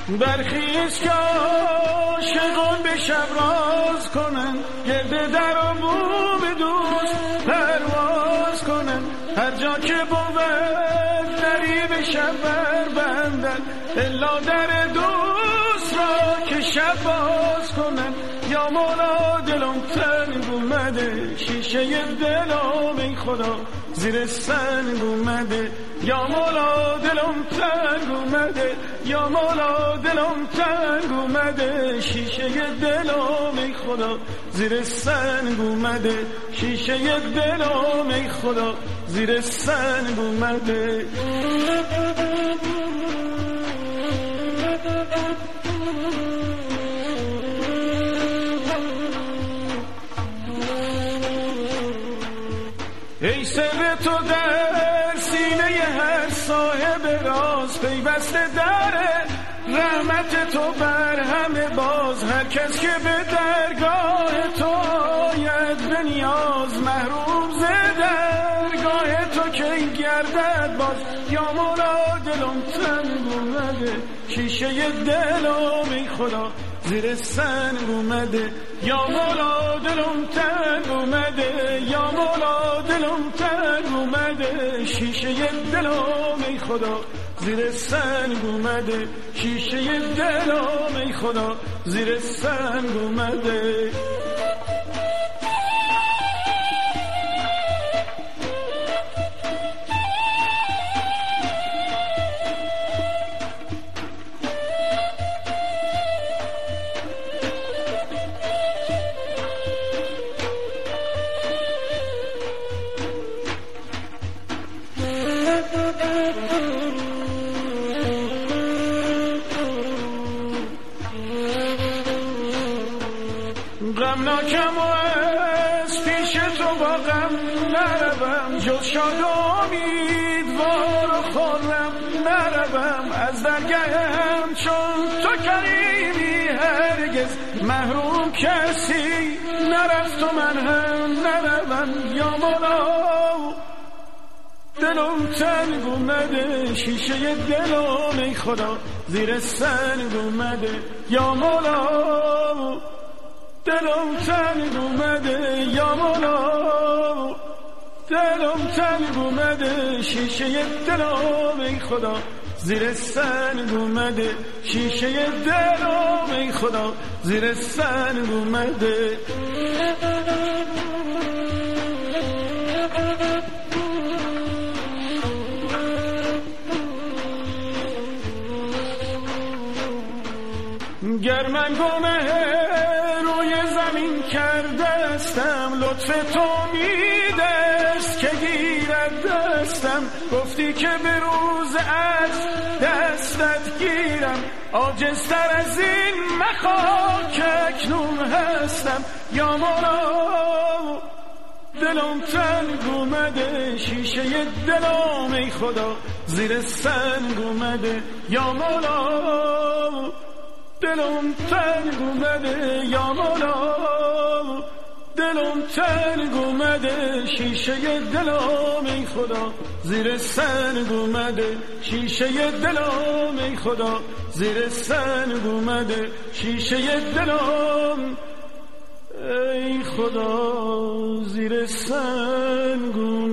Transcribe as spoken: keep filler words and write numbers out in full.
برخیز که عاشقان به شب راز کنن، گرد در و بوم دوست پرواز کنن. هر جا که بود دری به شب بربندن، الا در دوست را که شب باز کنن. یا مولا دلم تنگ اومده، شیشه دلم ای خدا زیر سنگ اومده. یا مولا دلم تنگ اومده، یا مولا دلم تنگ اومده. شیشه دلم ای خدا زیر سنگ اومده، شیشه دلم ای خدا زیر سنگ اومده. ای سر تو در سینه هر صاحب راز، پیوسته در رحمت تو بر همه باز. هر کس که به درگاه تو آید به نیاز، محروم ز درگاه تو کی گردد باز. یا مولا دلم تنگ اومده، شیشه دلم ای خدا زیر سنگ اومده. یا مولا دلم تنگ اومده، یا مولا دلم تنگ اومده. شیشه دلم ای خدا زیر سنگ اومده، شیشه دلم ای خدا زیر سنگ اومده. غمناکم و از پیش تو با غم نروم، جز شاد و امیدوار و خرم نروم. از درگهم چون تو کریمی هرگز محروم کسی نرفت و من هم نروم. یا مولا دلم تنگ اومده، شیشه دلم ای خدا زیر سنگ اومده. یا مولا دلم تنگ اومده، یا مولا دلم تنگ اومده. شیشه دلم ای خدا زیر سنگ اومده، شیشه دلم ای خدا زیر سنگ اومده. گر من گناه روی زمین کرده استم، لطف تو میدست که گیرد دستم. گفتی که به روز از دستت گیرم، عاجزتر از این مخواه که اکنون هستم. یا مولا دلم تنگ اومده، شیشه دلم ای خدا زیر سنگ اومده. یا مولا دلم تنگ اومده، یا مولا دلم تنگ اومده. شیشه دلم ای خدا زیر سنگ اومده، شیشه دلم ای خدا زیر سنگ اومده. شیشه دلم ای خدا زیر سنگ اومده.